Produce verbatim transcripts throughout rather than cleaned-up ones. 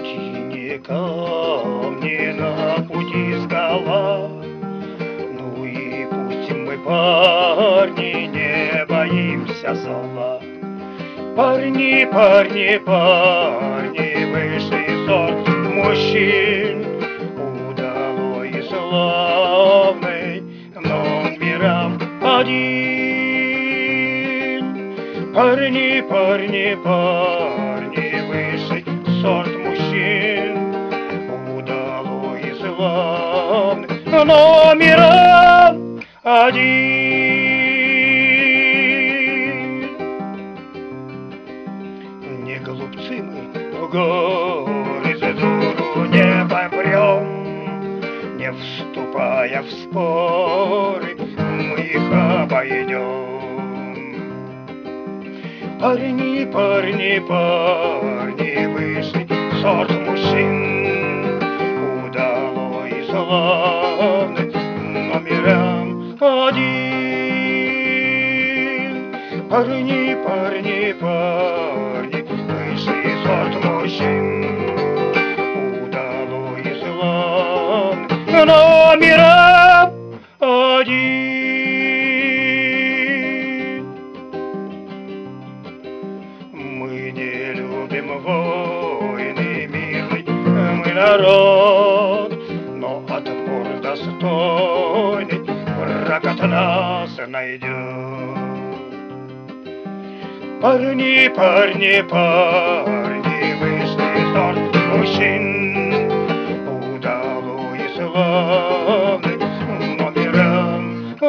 Синие камни на пути скала. Ну и пусть мы, парни, не боимся зла. Парни, парни, парни, высший сорт мужчин, удалой и славный, номером один. Парни, парни, парни, высший сорт мужчин, удалой и славный, номером один. Не голубцы мы в горы за дуру не попрем, не вступая в споры, мы их обойдем. Парни, парни, парни, высший сорт мужчин, удалой и славный, номером один. Парни, парни, парни, высший сорт мужчин, удалой и славный, номером один. Мы не любим войны, милый, мы народ, но отпор достойный враг от нас найдет. Парни, парни, парни, высший сорт мужчин, удалой и славный, номером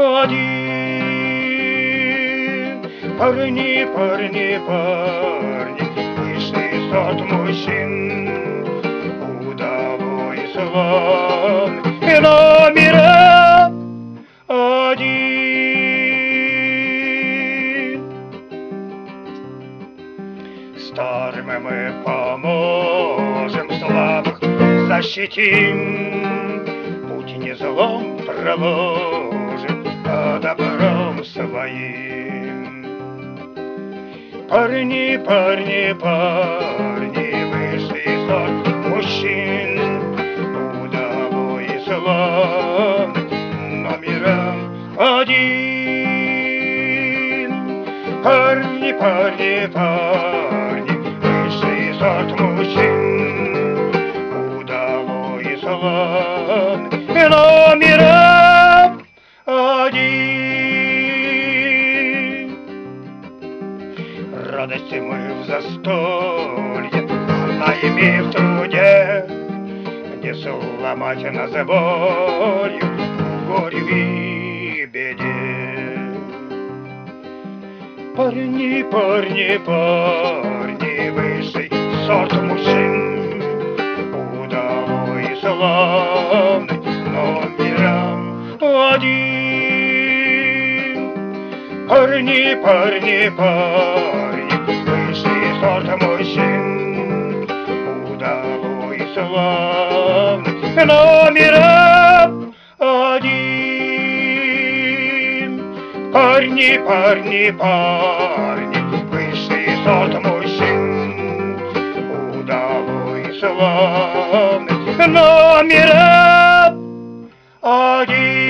один. Парни, парни, парни, высший сорт мужчин, удалой и славный, номером один. Старым мы поможем, слабых защитим, путь не злом проложим, а добром своим. Парни, парни, парни, высший сорт мужчин, удалой и славный, номером один. Парни, парни, парни, высший сорт мужчин, удалой и славный, номером один. Радости мы в застолье знаем и в труде, не сломать нас болью, горю и беде. Парни, парни, парни, высший сорт мужчин, удалой и славный, номером один. Парни, парни, парни, высший сорт мужчин, удалой и славный, номером один. Парни, парни, парни, высший сорт мужчин, удалой и славный, номером один.